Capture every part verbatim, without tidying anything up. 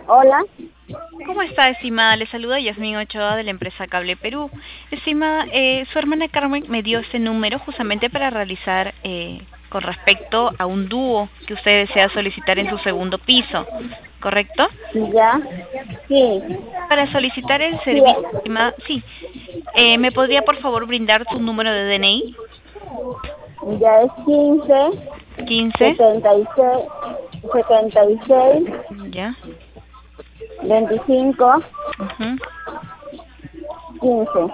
Hola. ¿Cómo está, estimada? Le saluda Yasmín Ochoa de la empresa Cable Perú. Estimada, eh, su hermana Carmen me dio este número justamente para realizar eh, con respecto a un dúo que usted desea solicitar en su segundo piso, ¿correcto? Ya. Sí. Para solicitar el Sí. servicio, estimada, sí, eh, ¿me podría por favor brindar su número de D N I? Ya es quince, quince, setenta y seis, setenta y seis, ya, veinticinco, ujú. quince.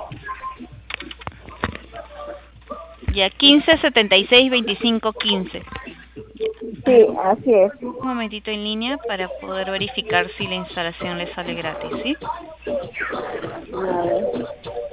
Ya, quince, setenta y seis, veinticinco, quince. Sí, así es. Un momentito en línea para poder verificar si la instalación le sale gratis, ¿sí? A ver.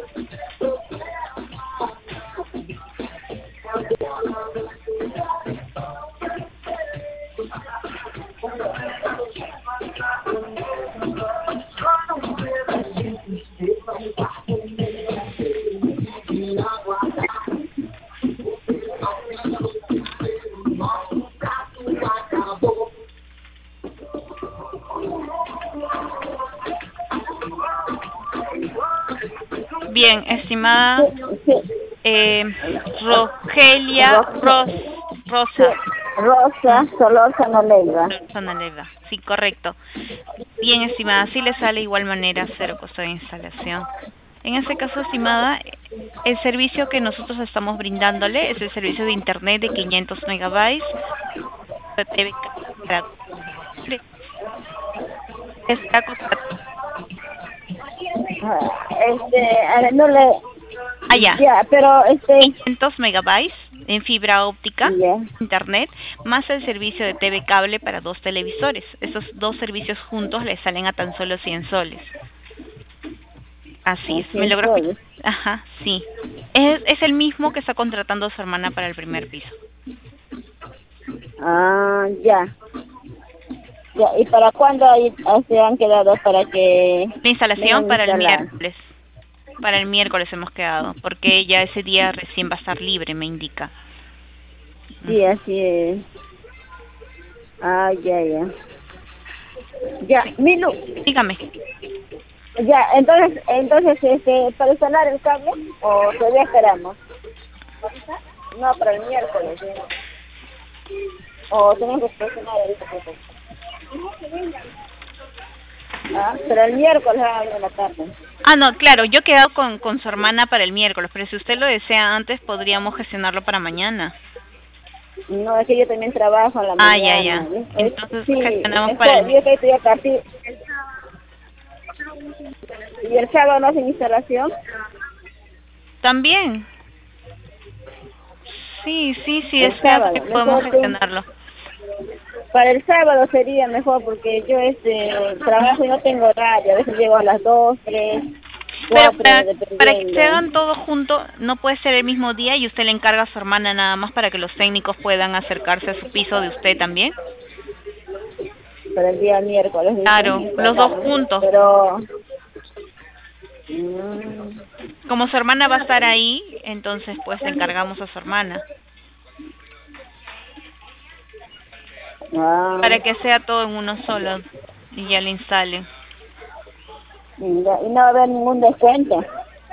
Bien, Sí, estimada sí. eh, Rogelia Rosa, Ros sí. Rosa Rosa mm, Solórzano Leiva. Sonaleva. Sí, correcto. Bien, estimada, sí le sale igual manera cero costo de instalación. En este caso, estimada, el servicio que nosotros estamos brindándole es el servicio de internet de quinientos megabytes de T V para está contratado Ah, Este, a ver, no le... allá Ya, pero este... quinientos megabytes en fibra óptica, Ya. internet, más el servicio de T V cable para dos televisores. Esos dos servicios juntos le salen a tan solo cien soles. Así es, me Así logró escuchar. soy. Ajá, sí. Es, es el mismo que está contratando a su hermana para el primer piso. Ah, ya. Ya, ¿y para cuándo ahí- ah, se han quedado para que La instalación vengan a para el instalar? miércoles. Para el miércoles hemos quedado, porque ya ese día recién va a estar libre, me indica. Sí, Ujú. así es. Ah, ya, ya. Ya, Sí, Milu, dígame. ya, entonces, entonces, este, para instalar el cable, o todavía esperamos. No, para el miércoles, ¿sí? O tenemos que presionar ahorita, pues. Ah, pero el miércoles a la tarde. Ah, no, claro, yo he quedado con, con su hermana para el miércoles, pero si usted lo desea antes, podríamos gestionarlo para mañana. No, es que yo también trabajo a la Ah, ya, mañana. ya. ¿Ves? Es- Entonces sí, gestionamos para mejor, el... yo estoy a partir. ¿Y el sábado no hacen instalación? También. Sí, sí, sí, El desea sábado, que podemos mejor tú. gestionarlo. Para el sábado sería mejor porque yo este trabajo y no tengo horario. A veces llego a las dos, tres, Pero cuatro, para, para que se dependiendo. hagan todo junto, no puede ser el mismo día y usted le encarga a su hermana nada más para que los técnicos puedan acercarse a su piso de usted también. Para el día miércoles, dicen, Claro, los dos instalarlo. juntos. Pero... mm, Como su hermana va a estar ahí, entonces pues le encargamos a su hermana ah, para que sea todo en uno solo y ya le instalen. mira, y no va a haber ningún descuento.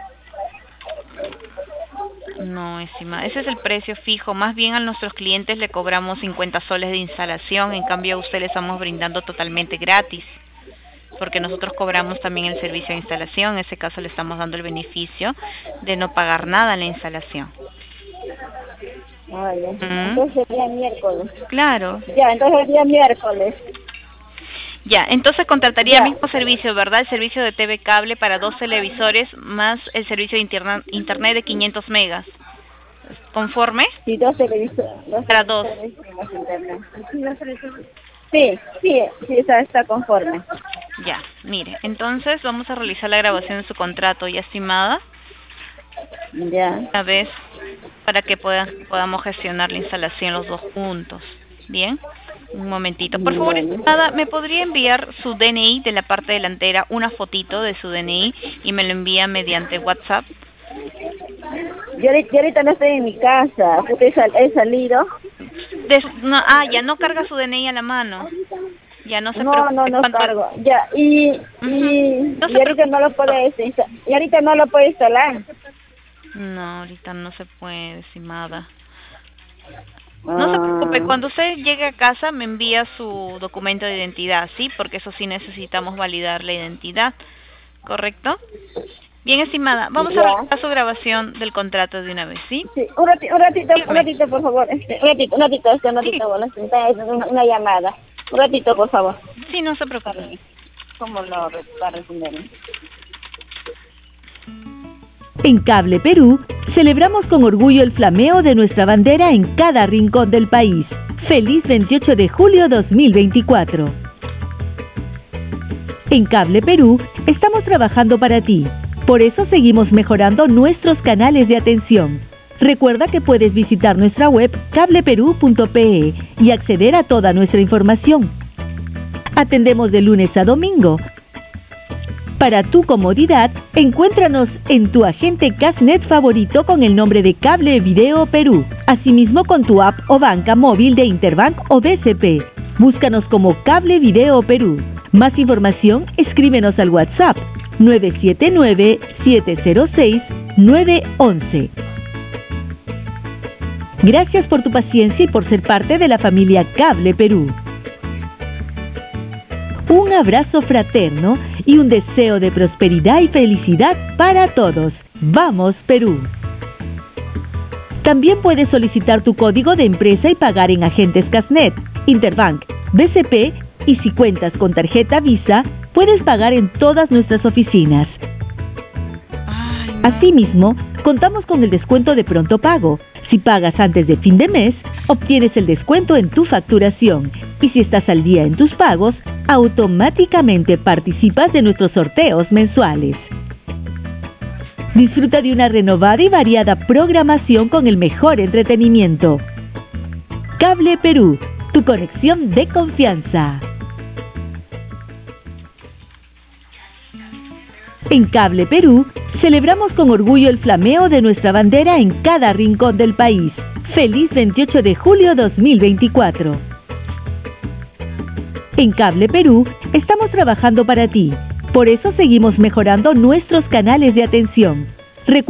No, estimada, ese es el precio fijo. Más bien a nuestros clientes le cobramos cincuenta soles de instalación, en cambio a usted le estamos brindando totalmente gratis, porque nosotros cobramos también el servicio de instalación. En ese caso le estamos dando el beneficio de no pagar nada en la instalación. Ah, ya. ¿Mm? Entonces el día miércoles. Claro. Ya, entonces el día miércoles. Ya, entonces contrataría el Ya. mismo servicio, ¿verdad? El servicio de T V cable para dos televisores más el servicio de interna- internet de quinientos megas. ¿Conforme? Sí, dos televisores. Dos Para dos. televisores más internet. Sí, sí, sí, está, está conforme. Ya, mire, entonces vamos a realizar la grabación de su contrato ya estimada, Ya. una vez para que pueda, podamos gestionar la instalación los dos juntos. Bien, un momentito. Por favor, Bueno. estimada, ¿me podría enviar su D N I de la parte delantera, una fotito de su D N I y me lo envía mediante WhatsApp? Yo, ahorita- yo ahorita no estoy en mi casa, porque he, sal- he salido. Des- no, ah, ya no carga su D N I a la mano. Ya no se No, preocupe. no, no Cuando- cargo. Ya, y, Ujú. y, No se y ahorita no lo puede insta- y ahorita no lo puede instalar. No, ahorita no se puede, estimada. No se preocupe, Ah, cuando usted llegue a casa me envía su documento de identidad, ¿sí? Porque eso sí necesitamos validar la identidad, ¿correcto? Bien, estimada, vamos a ya. realizar su grabación del contrato de una vez, ¿sí? Sí, un ratito, un ratito, un Dígame. ratito, por favor. Este, un ratito, un ratito, este, un ratito, bueno, este, está- es una, una llamada. Un ratito, por favor. Sí, no se preocupe. ¿Cómo lo re- va a responder? En Cable Perú, celebramos con orgullo el flameo de nuestra bandera en cada rincón del país. ¡Feliz veintiocho de julio dos mil veinticuatro! En Cable Perú, estamos trabajando para ti. Por eso seguimos mejorando nuestros canales de atención. Recuerda que puedes visitar nuestra web cable perú punto pe y acceder a toda nuestra información. Atendemos de lunes a domingo. Para tu comodidad, encuéntranos en tu agente Casnet favorito con el nombre de Cable Video Perú. Asimismo con tu app o banca móvil de Interbank o B C P. Búscanos como Cable Video Perú. Más información, escríbenos al WhatsApp nueve siete nueve, siete cero seis, nueve uno uno. Gracias por tu paciencia y por ser parte de la familia Cable Perú. Un abrazo fraterno y un deseo de prosperidad y felicidad para todos. ¡Vamos, Perú! También puedes solicitar tu código de empresa y pagar en agentes Casnet, Interbank, B C P y si cuentas con tarjeta Visa, puedes pagar en todas nuestras oficinas. Ay, no. Asimismo, contamos con el descuento de pronto pago. Si pagas antes de fin de mes, obtienes el descuento en tu facturación. Y si estás al día en tus pagos, automáticamente participas de nuestros sorteos mensuales. Disfruta de una renovada y variada programación con el mejor entretenimiento. Cable Perú, tu conexión de confianza. En Cable Perú, celebramos con orgullo el flameo de nuestra bandera en cada rincón del país. ¡Feliz veintiocho de julio dos mil veinticuatro! En Cable Perú, estamos trabajando para ti. Por eso seguimos mejorando nuestros canales de atención.